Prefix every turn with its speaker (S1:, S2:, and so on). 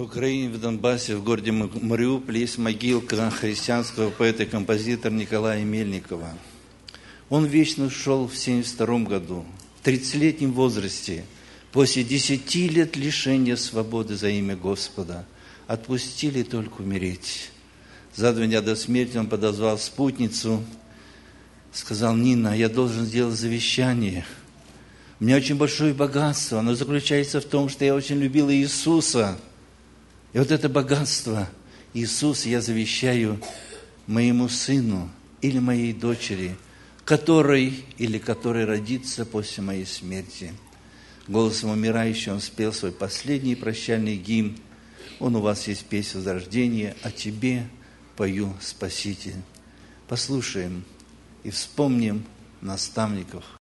S1: В Украине, в Донбассе, в городе Мариуполе есть могилка христианского поэта и композитора Николая Мельникова. Он вечно ушел в 1972 году, в 30-летнем возрасте, после 10 лет лишения свободы за имя Господа. Отпустили только умереть. За 2 дня до смерти он подозвал спутницу, сказал: Нина, я должен сделать завещание. У меня очень большое богатство, оно заключается в том, что я очень любил Иисуса. И вот это богатство Иисуса я завещаю моему сыну или моей дочери, который родится после моей смерти. Голосом умирающего он спел свой последний прощальный гимн. Он у вас есть песня возрождения, а тебе пою, Спаситель. Послушаем и вспомним наставников